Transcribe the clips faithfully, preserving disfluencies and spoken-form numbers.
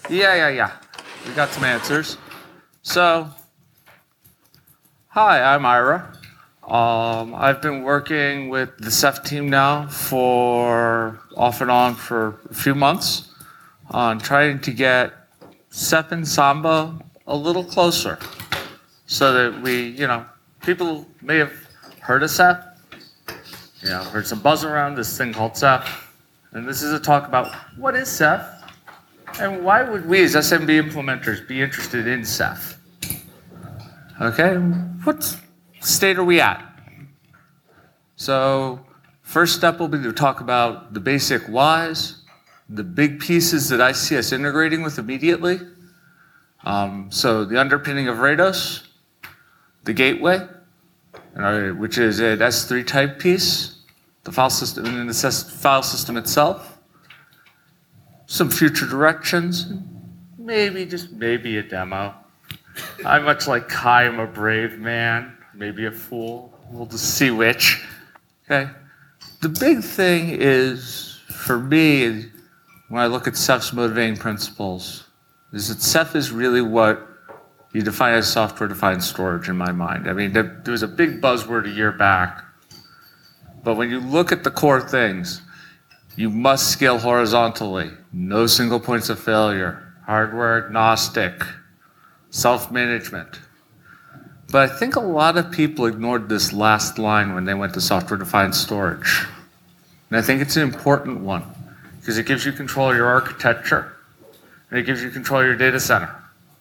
Yeah, yeah, yeah. We got some answers. So, hi, I'm Ira. Um, I've been working with the Ceph team now for off and on for a few months on trying to get Ceph and Samba a little closer so that we, you know, people may have heard of Ceph, you know, heard some buzz around this thing called Ceph. And this is a talk about what is Ceph and why would we as S M B implementers be interested in Ceph? Okay, what state are we at? So first step will be to talk about the basic whys, the big pieces that I see us integrating with immediately. Um, so the underpinning of Rados, the gateway, which is an S three type piece, the file system and the file system itself, some future directions, maybe just maybe a demo. I much like Kai, I'm a brave man, maybe a fool. We'll just see which. Okay. The big thing is, for me, when I look at Ceph's motivating principles, is that Ceph is really what you define as software-defined storage in my mind. I mean, there, there was a big buzzword a year back, but when you look at the core things, you must scale horizontally, no single points of failure, hardware agnostic, self-management. But I think a lot of people ignored this last line when they went to software-defined storage. And I think it's an important one because it gives you control of your architecture and it gives you control of your data center.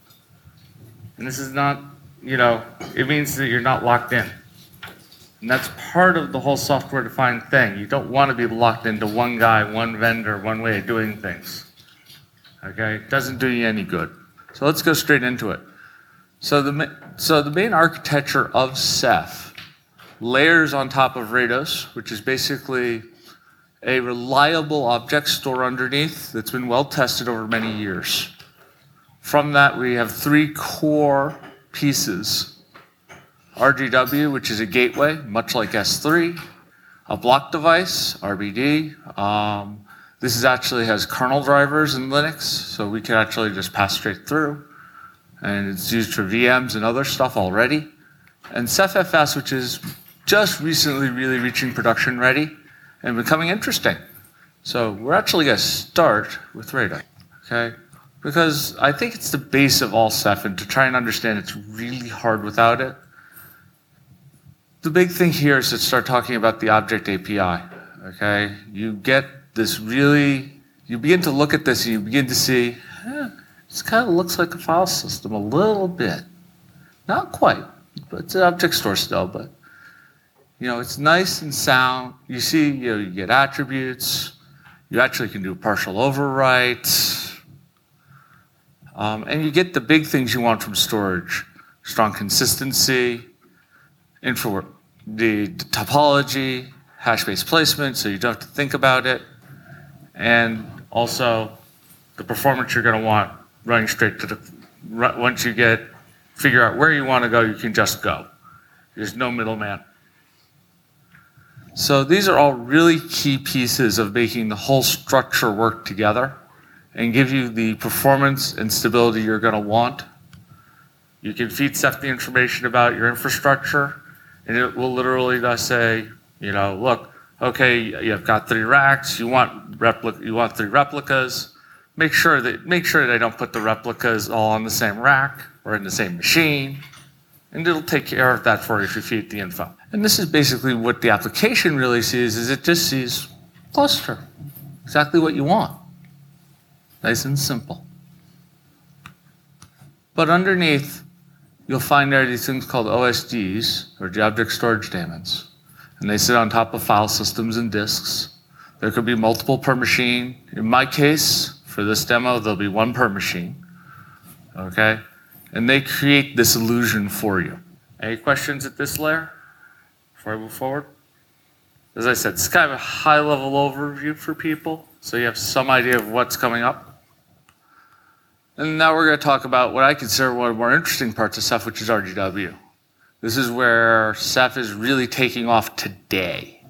And this is not, you know, it means that you're not locked in. And that's part of the whole software-defined thing. You don't want to be locked into one guy, one vendor, one way of doing things. Okay? It doesn't do you any good. So let's go straight into it. So the, so the main architecture of Ceph layers on top of Rados, which is basically a reliable object store underneath that's been well tested over many years. From that, we have three core pieces. R G W, which is a gateway, much like S three, a block device, R B D. Um, this is actually has kernel drivers in Linux, so we can actually just pass straight through. And it's used for V Ms and other stuff already. And Ceph F S, which is just recently really reaching production ready and becoming interesting. So we're actually going to start with Rados, okay? Because I think it's the base of all Ceph, and to try and understand it's really hard without it. The big thing here is to start talking about the object A P I, okay? You get this really, you begin to look at this and you begin to see, eh, this kind of looks like a file system a little bit. Not quite, but it's an object store still, but you know, it's nice and sound. You see, you know, you get attributes, you actually can do partial overwrites, um, and you get the big things you want from storage. Strong consistency, info, the, the topology, hash-based placement, so you don't have to think about it, and also the performance you're going to want running straight to the. Once you get figure out where you want to go, you can just go. There's no middleman. So these are all really key pieces of making the whole structure work together and give you the performance and stability you're going to want. You can feed Ceph the information about your infrastructure, and it will literally just say, you know, look, okay, you've got three racks, you want replica, you want three replicas. Make sure that make sure they don't put the replicas all on the same rack or in the same machine, and it'll take care of that for you if you feed the info. And this is basically what the application really sees, is it just sees cluster, exactly what you want. Nice and simple. But underneath, you'll find there are these things called O S Ds, or the object storage daemons. And they sit on top of file systems and disks. There could be multiple per machine. In my case, for this demo, there'll be one per machine. Okay? And they create this illusion for you. Any questions at this layer before I move forward? As I said, it's kind of a high-level overview for people, so you have some idea of what's coming up. And now we're going to talk about what I consider one of the more interesting parts of Ceph, which is R G W. This is where Ceph is really taking off today,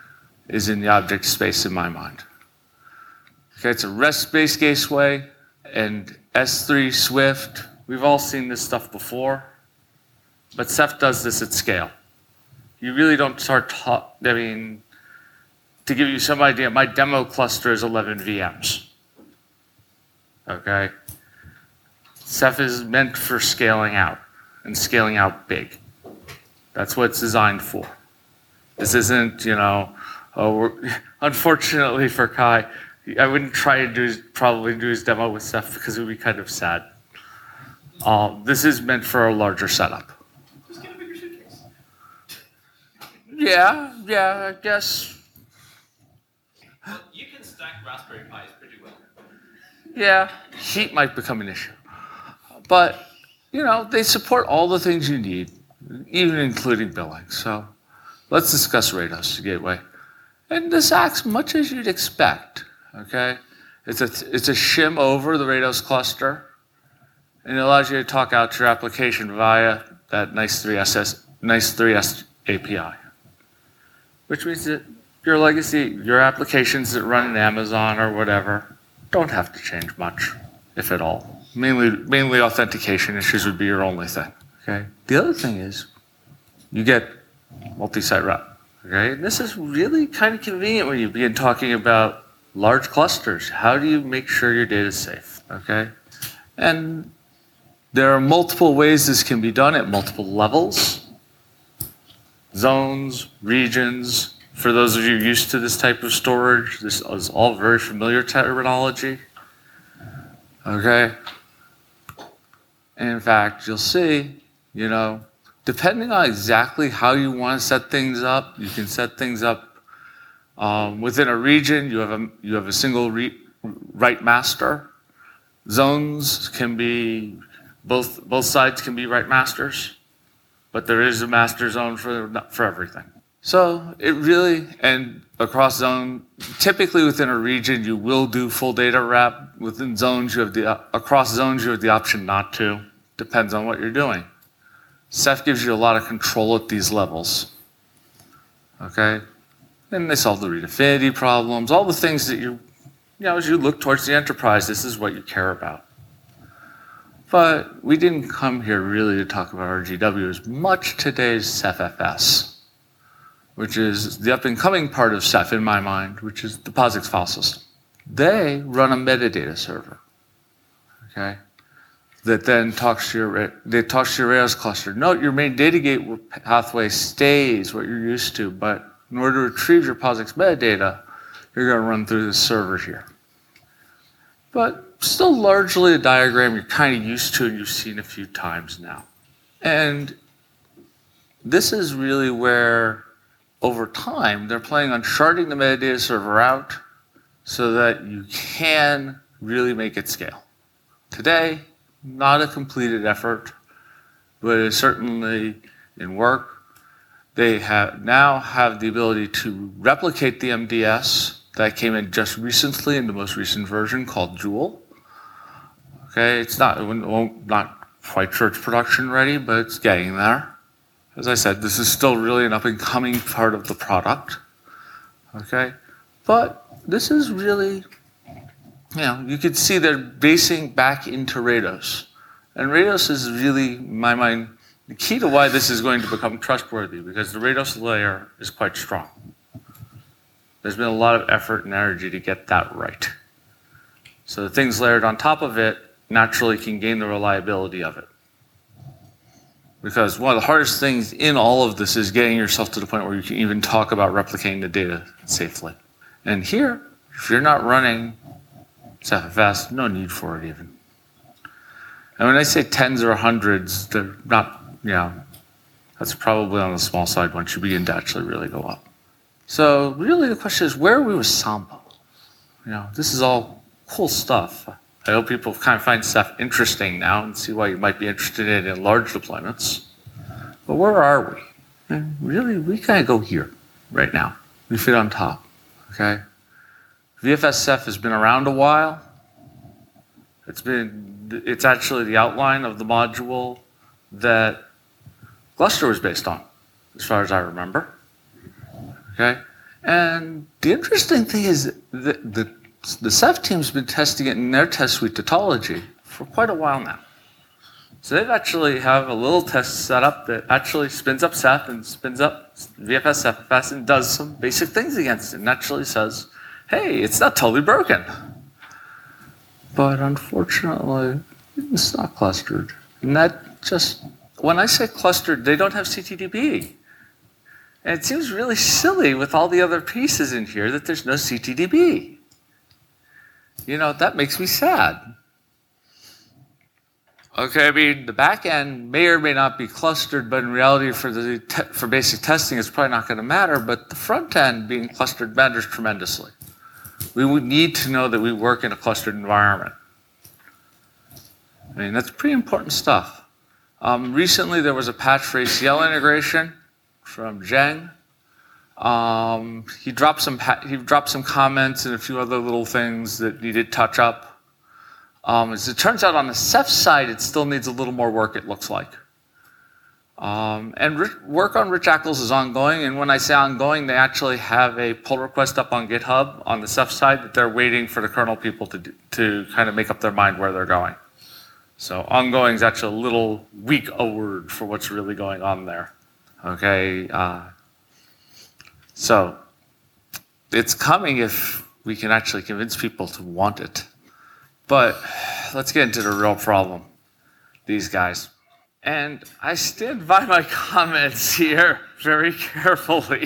is in the object space in my mind. Okay, it's a REST-based gateway. and S three Swift, we've all seen this stuff before, but Ceph does this at scale. You really don't start, ta- I mean, to give you some idea, my demo cluster is eleven V Ms. Okay? Ceph is meant for scaling out, and scaling out big. That's what it's designed for. This isn't, you know, oh, we're, unfortunately for Kai, I wouldn't try to do his, probably do his demo with Ceph because it would be kind of sad. Uh, this is meant for a larger setup. Just get a bigger suitcase. Yeah, yeah, I guess. Well, you can stack Raspberry Pis pretty well. Yeah, heat might become an issue. But, you know, they support all the things you need, even including billing. So let's discuss Rados Gateway. And this acts much as you'd expect, okay? It's a, it's a shim over the Rados cluster, and it allows you to talk out your application via that nice three S, nice three S A P I, which means that your legacy, your applications that run in Amazon or whatever, don't have to change much, if at all. Mainly, mainly authentication issues would be your only thing, okay? The other thing is you get multi-site route, okay? And this is really kind of convenient when you begin talking about large clusters. How do you make sure your data is safe, okay? And there are multiple ways this can be done at multiple levels. Zones, regions. For those of you used to this type of storage, this is all very familiar terminology, okay? And in fact, you'll see, you know, depending on exactly how you want to set things up, you can set things up um, within a region. You have a you have a single re- write master. Zones can be both both sides can be write masters, but there is a master zone for for everything. So it really and across zone, typically within a region, you will do full data wrap. Within zones, you have the across zones, you have the option not to. Depends on what you're doing. Ceph gives you a lot of control at these levels. Okay? And they solve the read affinity problems, all the things that you, you know, as you look towards the enterprise, this is what you care about. But we didn't come here really to talk about R G W as much today as Ceph F S, which is the up and coming part of Ceph in my mind, which is the POSIX file system. They run a metadata server, okay? That then talks to your, they talks to your Rails cluster. Note your main data gateway pathway stays what you're used to, but in order to retrieve your POSIX metadata, you're going to run through this server here. But still largely a diagram you're kind of used to and you've seen a few times now. And this is really where, over time, they're planning on sharding the metadata server out so that you can really make it scale. Today, not a completed effort, but it's certainly in work. They have now have the ability to replicate the M D S that came in just recently in the most recent version called Joule. Okay, it's not, not quite church production ready, but it's getting there. As I said, this is still really an up-and-coming part of the product. Okay, but this is really, you know, you could see they're basing back into Rados. And Rados is really, in my mind, the key to why this is going to become trustworthy, because the Rados layer is quite strong. There's been a lot of effort and energy to get that right. So the things layered on top of it naturally can gain the reliability of it. Because one of the hardest things in all of this is getting yourself to the point where you can even talk about replicating the data safely. And here, if you're not running Ceph F S, no need for it even. And when I say tens or hundreds, they're not, you know, that's probably on the small side once you begin to actually really go up. So really the question is, where are we with Sambo? You know, this is all cool stuff. I hope people kind of find Ceph interesting now and see why you might be interested in it in large deployments. But where are we? And really, we kind of go here right now. We fit on top, okay? V F S Ceph has been around a while. It's been, it's actually the outline of the module that Gluster was based on, as far as I remember. Okay? And the interesting thing is that the The Ceph team's been testing it in their test suite Tautology for quite a while now. So they actually have a little test set up that actually spins up Ceph and spins up V F S, Ceph F S, and does some basic things against it, and actually says, hey, it's not totally broken. But unfortunately, it's not clustered. And that just, when I say clustered, they don't have C T D B. And it seems really silly with all the other pieces in here that there's no C T D B. You know, that makes me sad. Okay, I mean, the back end may or may not be clustered, but in reality for the te for basic testing, it's probably not going to matter, but the front end being clustered matters tremendously. We would need to know that we work in a clustered environment. I mean, that's pretty important stuff. Um, recently, there was a patch for A C L integration from Zheng. Um, he dropped some he dropped some comments and a few other little things that needed touch up. Um, as it turns out, on the Ceph side, it still needs a little more work, it looks like. Um, and work on Rich Ackles is ongoing, and when I say ongoing, they actually have a pull request up on GitHub on the Ceph side that they're waiting for the kernel people to, do, to kind of make up their mind where they're going. So ongoing is actually a little weak a word for what's really going on there. Okay, uh, so it's coming if we can actually convince people to want it. But let's get into the real problem, these guys. And I stand by my comments here very carefully.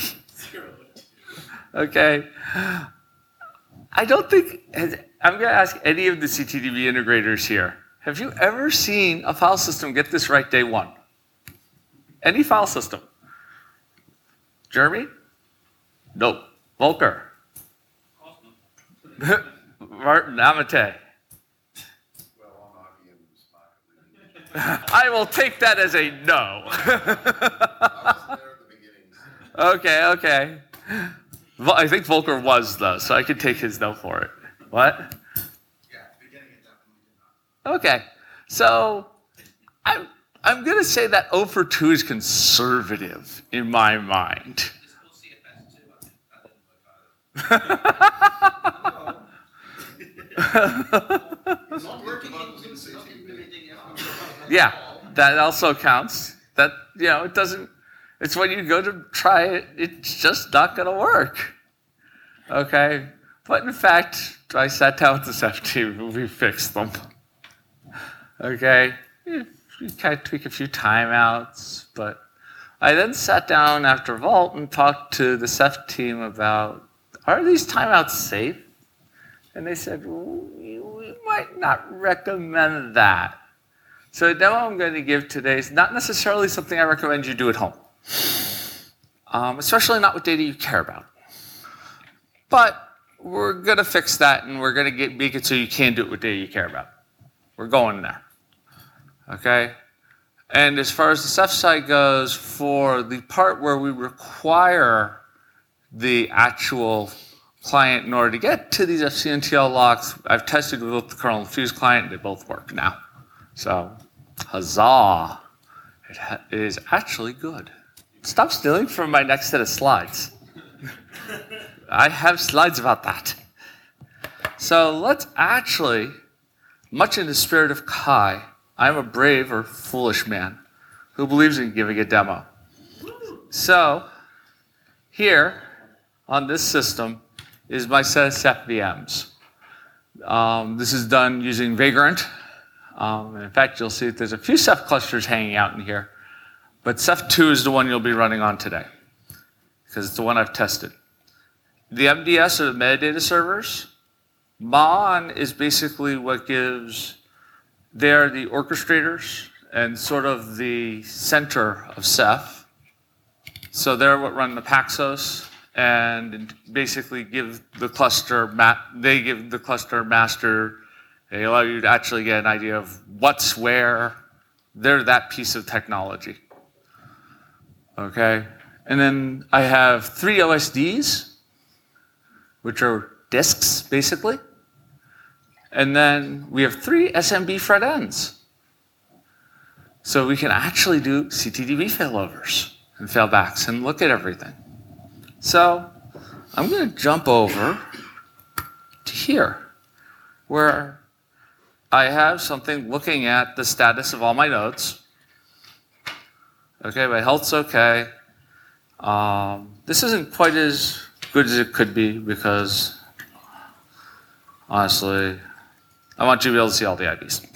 Okay. I don't think, I'm going to ask any of the C T D B integrators here, have you ever seen a file system get this right day one? Any file system? Jeremy? Nope. Volker? Martin Amate? I will take that as a no. Okay, okay. I think Volker was, though, so I could take his no for it. What? Yeah, beginning it definitely did not. Okay, so I'm, I'm going to say that zero for two is conservative in my mind. Yeah, that also counts. That, you know, it doesn't, it's when you go to try it, it's just not going to work. Okay? But in fact, I sat down with the Ceph team and we fixed them. Okay? We kind of tweak a few timeouts, but I then sat down after Vault and talked to the Ceph team about, are these timeouts safe? And they said, we, we might not recommend that. So the demo I'm going to give today is not necessarily something I recommend you do at home, um, especially not with data you care about. But we're going to fix that, and we're going to get, make it so you can do it with data you care about. We're going there. Okay? And as far as the Ceph side goes, for the part where we require the actual client in order to get to these F C N T L locks, I've tested with both the kernel and Fuse client, they both work now. So, huzzah. It, ha it is actually good. Stop stealing from my next set of slides. I have slides about that. So let's actually, much in the spirit of Kai, I'm a brave or foolish man who believes in giving a demo. So, here on this system is my set of Ceph V Ms. Um, this is done using Vagrant. Um, and in fact, you'll see that there's a few Ceph clusters hanging out in here, but Ceph two is the one you'll be running on today, because it's the one I've tested. The M D S are the metadata servers. Mon is basically what gives, they're the orchestrators and sort of the center of Ceph. So they're what run the Paxos and basically give the cluster, ma they give the cluster master. They allow you to actually get an idea of what's where. They're that piece of technology. Okay? And then I have three O S Ds, which are disks, basically. And then we have three S M B front ends. So we can actually do C T D B failovers and failbacks and look at everything. So I'm going to jump over to here, where I have something looking at the status of all my nodes. Okay, my health's okay. Um, this isn't quite as good as it could be because, honestly, I want you to be able to see all the I Ps.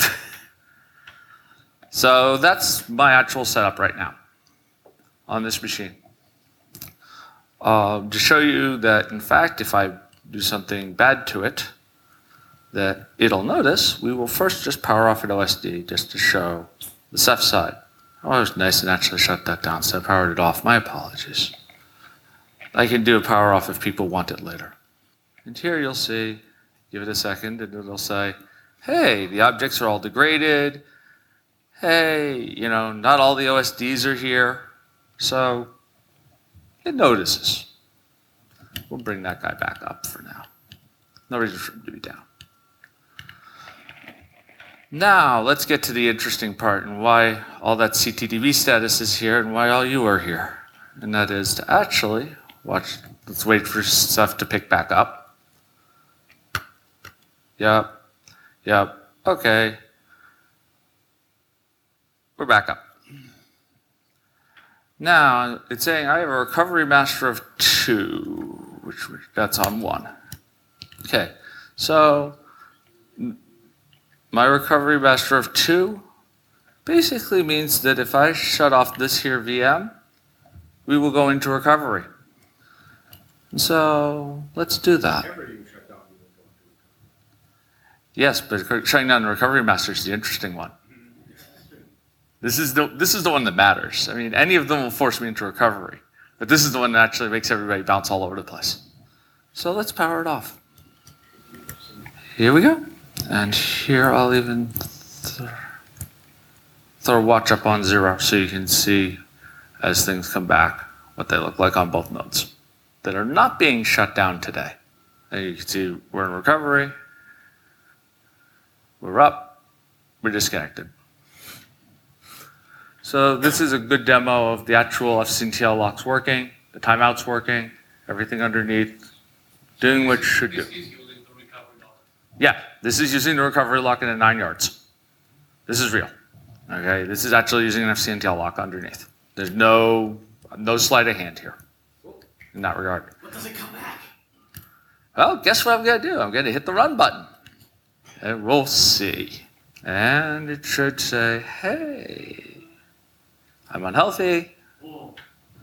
So that's my actual setup right now on this machine. Uh, to show you that, in fact, if I do something bad to it, that it'll notice, we will first just power off at O S D just to show the Ceph side. Oh, it was nice and actually shut that down, so I powered it off. My apologies. I can do a power off if people want it later. And here you'll see, give it a second, and it'll say, hey, the objects are all degraded. Hey, you know, not all the O S Ds are here. So it notices. We'll bring that guy back up for now. No reason for him to be down. Now, let's get to the interesting part and why all that C T D V status is here and why all you are here. And that is to actually watch, let's wait for stuff to pick back up. Yep, yep, okay. We're back up. Now, it's saying I have a recovery master of two, which that's on one. Okay, so my recovery master of two basically means that if I shut off this here V M, we will go into recovery. So let's do that. Yes, but shutting down the recovery master is the interesting one. This is the this is the one that matters. I mean, any of them will force me into recovery, but this is the one that actually makes everybody bounce all over the place. So let's power it off. Here we go. And here I'll even th throw watch up on zero so you can see as things come back what they look like on both nodes that are not being shut down today. And you can see we're in recovery, we're up, we're disconnected. So this is a good demo of the actual F S C N T L locks working, the timeouts working, everything underneath, doing what it should do. Yeah, this is using the recovery lock in at nine yards. This is real. Okay, this is actually using an F S C N T L lock underneath. There's no no sleight of hand here in that regard. What does it come back? Well, guess what I'm gonna do? I'm gonna hit the run button. And we'll see. And it should say, hey, I'm unhealthy. Whoa.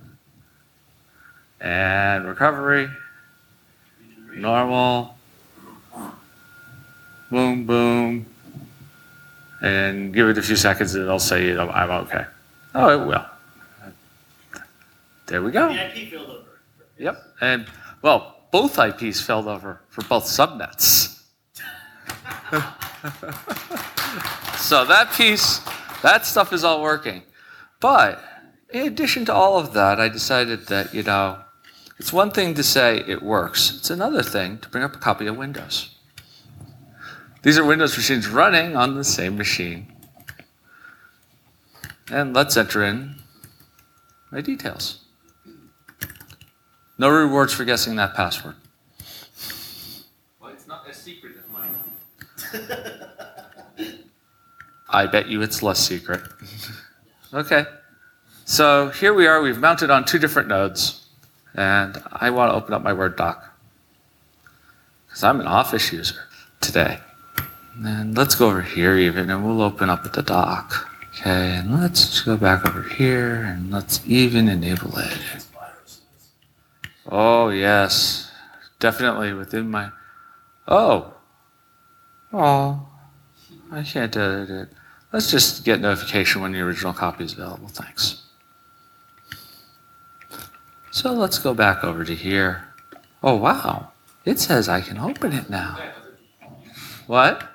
And recovery. Normal. Boom, boom. And give it a few seconds and it'll say, you know, I'm okay. Oh, it will. There we go. The I P failed over. Yep. And, well, both I Ps failed over for both subnets. So that piece, that stuff is all working. But in addition to all of that, I decided that, you know, it's one thing to say it works. It's another thing to bring up a copy of Windows. These are Windows machines running on the same machine. And let's enter in my details. No rewards for guessing that password. Well, it's not as secret as mine. I bet you it's less secret. Okay. So here we are. We've mounted on two different nodes. And I want to open up my Word doc. Because I'm an Office user today. And let's go over here even, and we'll open up the dock. Okay, and let's go back over here, and let's even enable it. Oh, yes. Definitely within my... Oh. Oh. I can't edit it. Let's just get notification when the original copy is available. Thanks. So let's go back over to here. Oh, wow. It says I can open it now. What?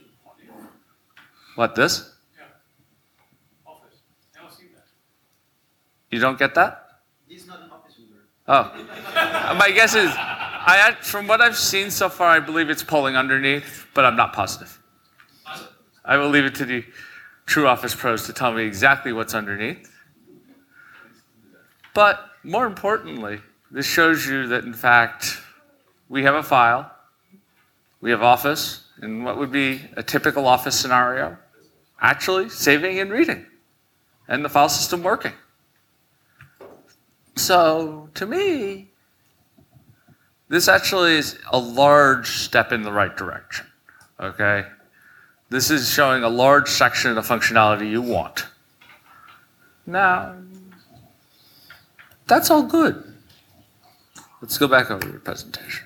What, this? Yeah. Office. I don't see that. You don't get that? He's not an office user. Oh. My guess is, I, from what I've seen so far, I believe it's pulling underneath, but I'm not positive. I will leave it to the true Office pros to tell me exactly what's underneath. But more importantly, this shows you that, in fact, we have a file We have Office, and what would be a typical Office scenario? Actually saving and reading, and the file system working. So to me, this actually is a large step in the right direction, okay? This is showing a large section of the functionality you want. Now, that's all good. Let's go back over your presentation.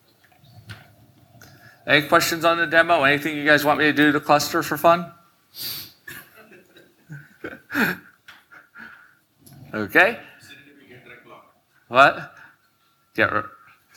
Any questions on the demo? Anything you guys want me to do to cluster for fun? Okay. What? Get rid.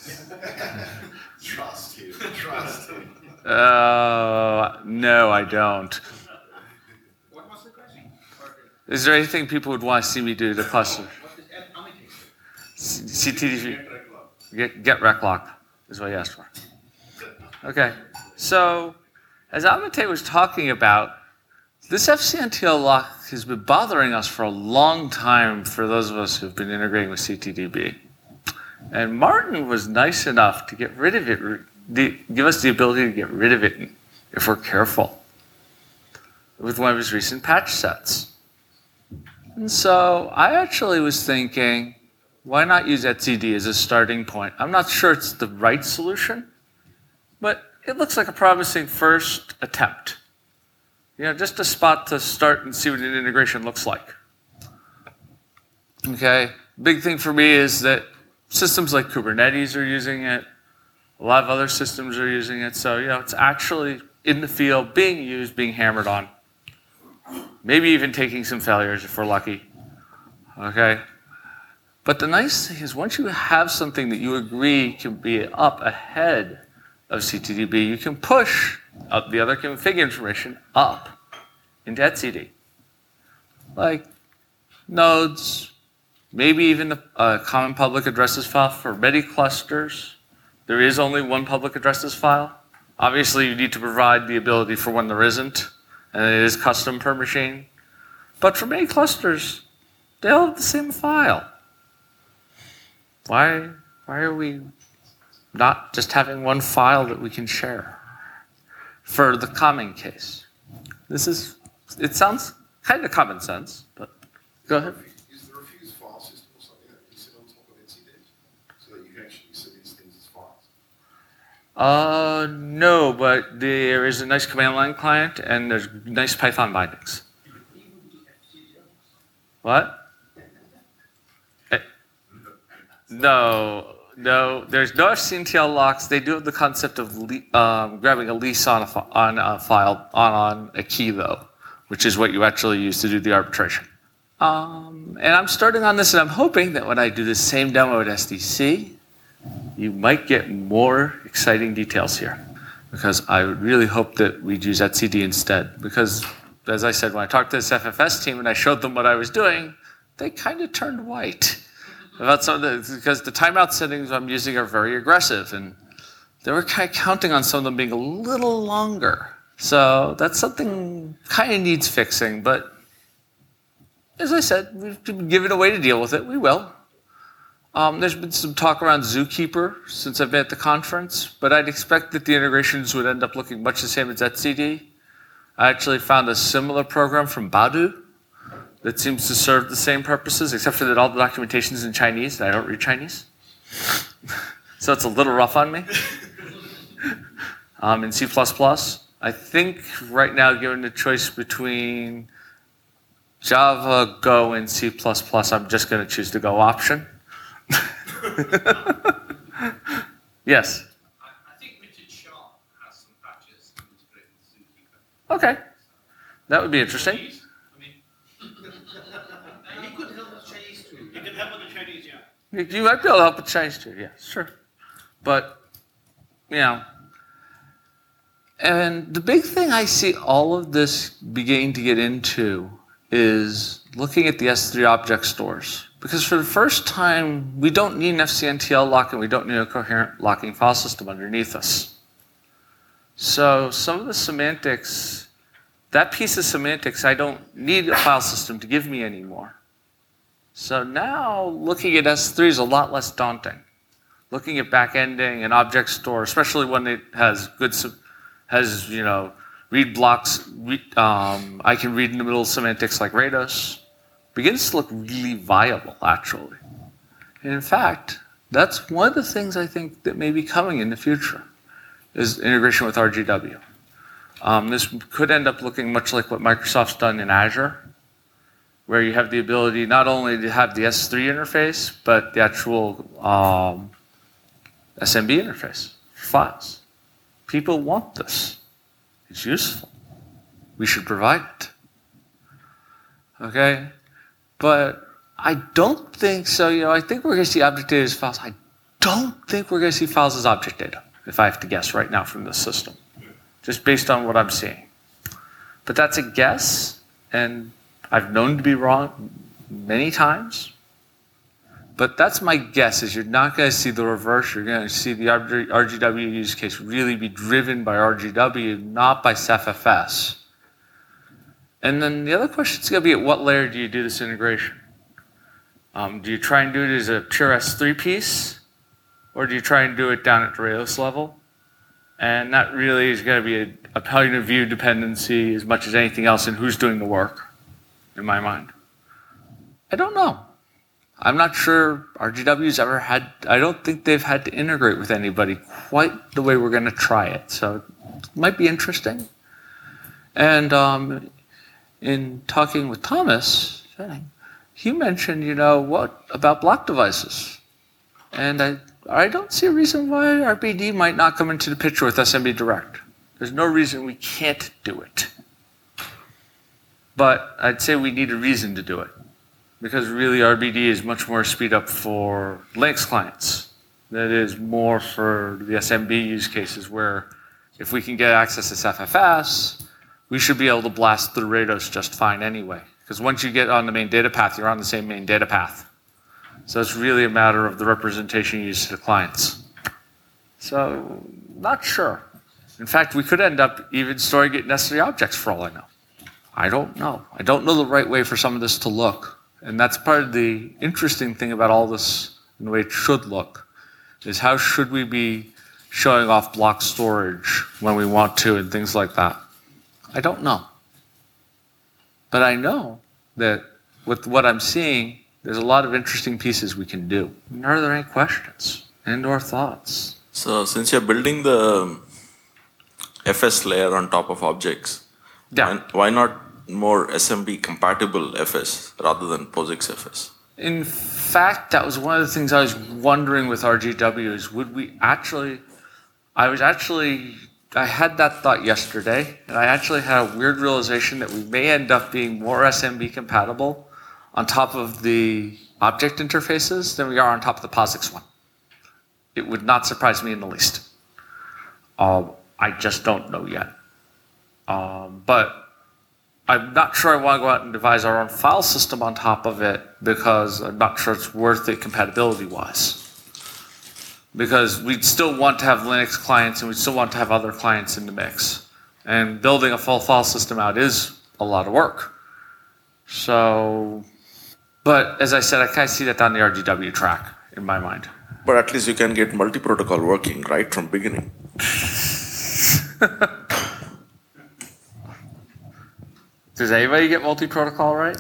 Trust you. Trust you. Uh, no, I don't. What was the question? Is there anything people would want to see me do to cluster? What is Amity? C T D V. Get, get rec lock is what you asked for. Okay. So, as Amite was talking about, this F C N T L lock has been bothering us for a long time for those of us who've been integrating with C T D B. And Martin was nice enough to get rid of it, the, give us the ability to get rid of it if we're careful with one of his recent patch sets. And so I actually was thinking, why not use etcd as a starting point? I'm not sure it's the right solution, but it looks like a promising first attempt. You know, just a spot to start and see what an integration looks like. Okay, big thing for me is that systems like Kubernetes are using it. A lot of other systems are using it. So, you know, it's actually in the field, being used, being hammered on. Maybe even taking some failures if we're lucky. Okay? But the nice thing is once you have something that you agree can be up ahead of C T D B, you can push up the other config information up into etcd. Like nodes, maybe even a uh, common public addresses file for many clusters. There is only one public addresses file. Obviously, you need to provide the ability for when there isn't, and it is custom per machine. But for many clusters, they all have the same file. Why, why are we not just having one file that we can share for the common case? This is, it sounds kind of common sense, but go ahead. Is the refuse file system or something that you sit on top of etcd so that you can actually see these things as files? Uh, no, but there is a nice command line client and there's nice Python bindings. What? Eh, No, no, there's no F C N T L locks. They do have the concept of le um, grabbing a lease on a, fi on a file, on, on a key though, which is what you actually use to do the arbitration. Um, and I'm starting on this and I'm hoping that when I do the same demo at S D C, you might get more exciting details here. Because I would really hope that we'd use etcd instead. Because as I said, when I talked to this F F S team and I showed them what I was doing, they kind of turned white. About some of the, because the timeout settings I'm using are very aggressive, and they were kind of counting on some of them being a little longer. So that's something kind of needs fixing, but as I said, we've been given a way to deal with it. We will. Um, there's been some talk around Zookeeper since I've been at the conference, but I'd expect that the integrations would end up looking much the same as etcd. I actually found a similar program from Badu that seems to serve the same purposes, except for that all the documentation is in Chinese, and I don't read Chinese. So it's a little rough on me. um, in C plus plus, I think right now, given the choice between Java, Go, and C plus plus, I'm just going to choose the Go option. Yes? I, I think Richard Sharp has some patches integrated with Zookeeper. Okay. That would be interesting. Chinese? I mean, He could help us Chinese too. you can help with the Chinese, yeah. You you might be able to help with Chinese too, yeah, sure. But, you know, and the big thing I see all of this beginning to get into is looking at the S three object stores. Because for the first time, we don't need an F C N T L lock and we don't need a coherent locking file system underneath us. So some of the semantics, that piece of semantics, I don't need a file system to give me anymore. So now looking at S three is a lot less daunting. looking at back-ending an object store, especially when it has good, has, you know, read blocks, read, um, I can read in the middle semantics like Rados, begins to look really viable, actually. And in fact, that's one of the things I think that may be coming in the future, is integration with R G W. Um, this could end up looking much like what Microsoft's done in Azure, where you have the ability not only to have the S three interface, but the actual um, S M B interface for files. People want this. It's useful. We should provide it. Okay? But I don't think so. You know, I think we're going to see object data as files. I don't think we're going to see files as object data, if I have to guess right now from this system, just based on what I'm seeing. But that's a guess, and I've known to be wrong many times. But that's my guess, is you're not going to see the reverse. You're going to see the R G W use case really be driven by R G W, not by Ceph F S. And then the other question is going to be, at what layer do you do this integration? Um, do you try and do it as a pure S three piece? Or do you try and do it down at the Rails level? And that really is going to be a, a point of view dependency as much as anything else in who's doing the work, in my mind. I don't know. I'm not sure R G W's ever had, I don't think they've had to integrate with anybody quite the way we're going to try it. So it might be interesting. And um, in talking with Thomas, he mentioned, you know, what about block devices? And I, I don't see a reason why R B D might not come into the picture with S M B Direct. There's no reason we can't do it. But I'd say we need a reason to do it, because really R B D is much more speed up for Linux clients. That is more for the S M B use cases, where if we can get access to Ceph F S, we should be able to blast through Rados just fine anyway. Because once you get on the main data path, you're on the same main data path. So it's really a matter of the representation used to the clients. So, not sure. In fact, we could end up even storing it in S three objects for all I know. I don't know. I don't know the right way for some of this to look. And that's part of the interesting thing about all this and the way it should look, is how should we be showing off block storage when we want to and things like that. I don't know. But I know that with what I'm seeing, there's a lot of interesting pieces we can do. Are there any questions and or thoughts? So since you're building the F S layer on top of objects, Yeah. why not more S M B compatible F S rather than POSIX F S? In fact, that was one of the things I was wondering with R G W, is would we actually, I was actually, I had that thought yesterday, and I actually had a weird realization that we may end up being more S M B compatible on top of the object interfaces than we are on top of the POSIX one. It would not surprise me in the least. Um, I just don't know yet. Um, but I'm not sure I want to go out and devise our own file system on top of it, because I'm not sure it's worth it compatibility-wise. Because we'd still want to have Linux clients, and we'd still want to have other clients in the mix. And building a full file system out is a lot of work. So, but as I said, I kind of see that down the R G W track in my mind. But at least you can get multi-protocol working right from beginning. Does anybody get multi-protocol right?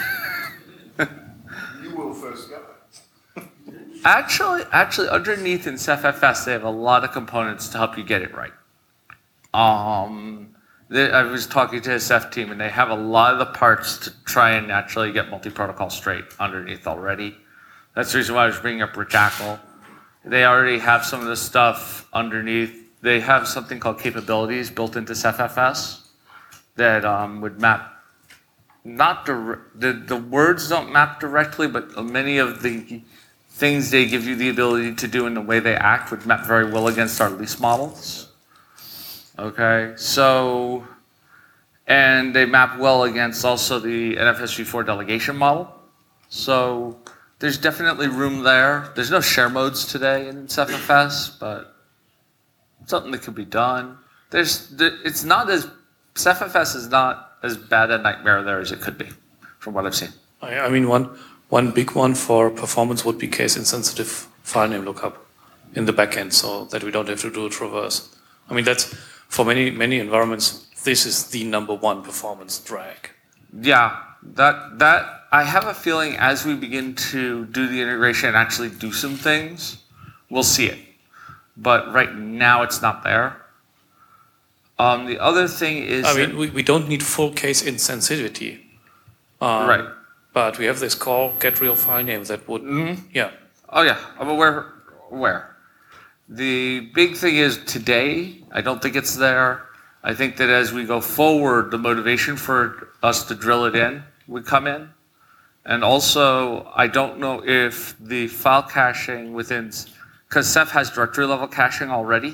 You will first go. Actually, actually, underneath in Ceph F S, they have a lot of components to help you get it right. Um, they, I was talking to a Ceph team, and they have a lot of the parts to try and actually get multi-protocol straight underneath already. That's the reason why I was bringing up Rajackal. They already have some of this stuff underneath. They have something called capabilities built into Ceph F S that um, would map, not dire- the, the words don't map directly, but many of the things they give you the ability to do and the way they act would map very well against our lease models. Okay, so, and they map well against also the N F S v four delegation model. So there's definitely room there. There's no share modes today in Ceph F S, but something that could be done. There's, it's not as, Ceph F S is not as bad a nightmare there as it could be, from what I've seen. I, I mean, one one big one for performance would be case-insensitive file name lookup. in the backend, so that we don't have to do a traverse. I mean, that's for many many environments. This is the number one performance drag. Yeah, that that I have a feeling as we begin to do the integration and actually do some things, we'll see it. But right now, it's not there. Um, the other thing is, I mean, we, we don't need full case insensitivity. Um, right. But we have this call get real file name that would, Mm-hmm. yeah. Oh yeah, I'm aware. Aware. The big thing is today, I don't think it's there. I think that as we go forward, the motivation for us to drill it in would come in. And also, I don't know if the file caching within, because Ceph has directory level caching already.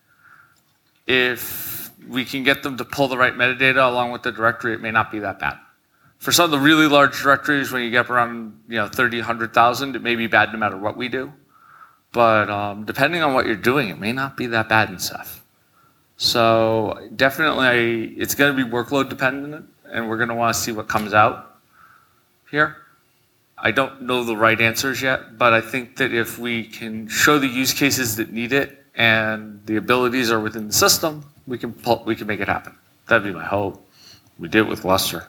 If we can get them to pull the right metadata along with the directory, it may not be that bad. For some of the really large directories, when you get up around you know thirty, one hundred thousand, it may be bad no matter what we do. But um, depending on what you're doing, it may not be that bad in Ceph. So definitely, it's going to be workload dependent, and we're going to want to see what comes out here. I don't know the right answers yet, but I think that if we can show the use cases that need it and the abilities are within the system, we can pull, we can make it happen. That'd be my hope. We did it with Gluster.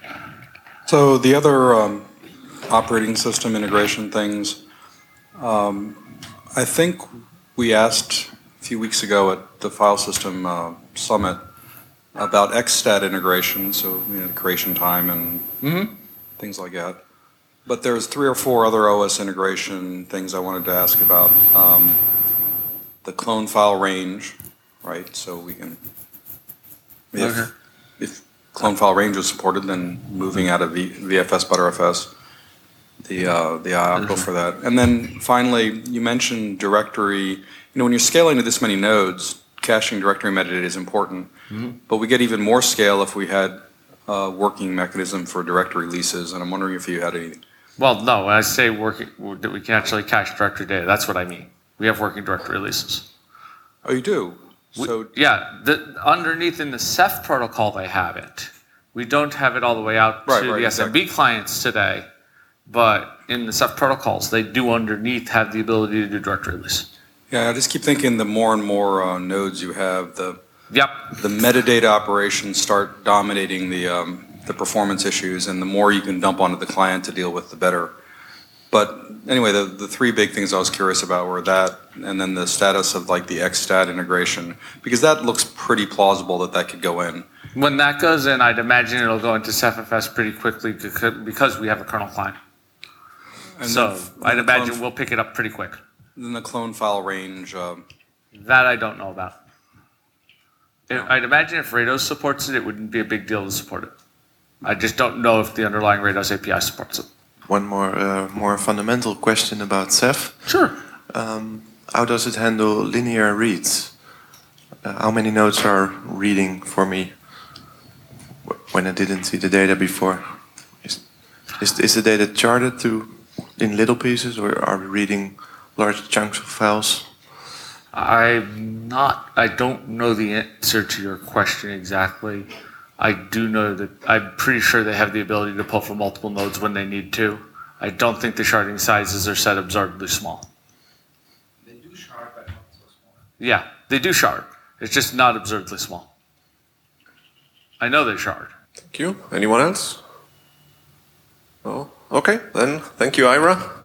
So the other um, operating system integration things, um, I think we asked a few weeks ago at the File System uh, Summit about Xstat integration, so you know, creation time and Mm-hmm. things like that. But there's three or four other O S integration things I wanted to ask about. Um, the clone file range, right? So we can, if, Okay. if clone file range was supported, then moving out of v, VFS Btrfs, the uh, the I O C L for that. And then finally, you mentioned directory. You know, when you're scaling to this many nodes, caching directory metadata is important. Mm-hmm. But we get even more scale if we had a working mechanism for directory leases. And I'm wondering if you had any. Well, no, when I say working, that we can actually cache directory data, that's what I mean. We have working directory releases. Oh, you do? We- So yeah, the, underneath in the Ceph protocol, they have it. We don't have it all the way out Right, to right, the S M B clients today, but in the Ceph protocols, they do underneath have the ability to do directory release. yeah, I just keep thinking the more and more uh, nodes you have, the Yep. the metadata operations start dominating the um, the performance issues, and the more you can dump onto the client to deal with, the better. But anyway, the, the three big things I was curious about were that, and then the status of like the Xstat integration, because that looks pretty plausible that that could go in. When that goes in, I'd imagine it'll go into Ceph F S pretty quickly becau- because we have a kernel client. And So then- I'd the imagine clone- we'll pick it up pretty quick. Then the clone file range. Um, That I don't know about. If- I'd imagine if Rados supports it, it wouldn't be a big deal to support it. I just don't know if the underlying Rados A P I supports it. One more uh, more fundamental question about Ceph. Sure. Um, how does it handle linear reads? Uh, how many nodes are reading for me wh- when I didn't see the data before? Is, is, is the data charted to in little pieces, or are we reading large chunks of files? I'm not, I don't know the answer to your question exactly. I do know that, I'm pretty sure they have the ability to pull from multiple nodes when they need to. I don't think the sharding sizes are set absurdly small. They do shard, but not so small. Yeah, they do shard. It's just not absurdly small. I know they shard. Thank you. Anyone else? No? Okay, then thank you, Ira.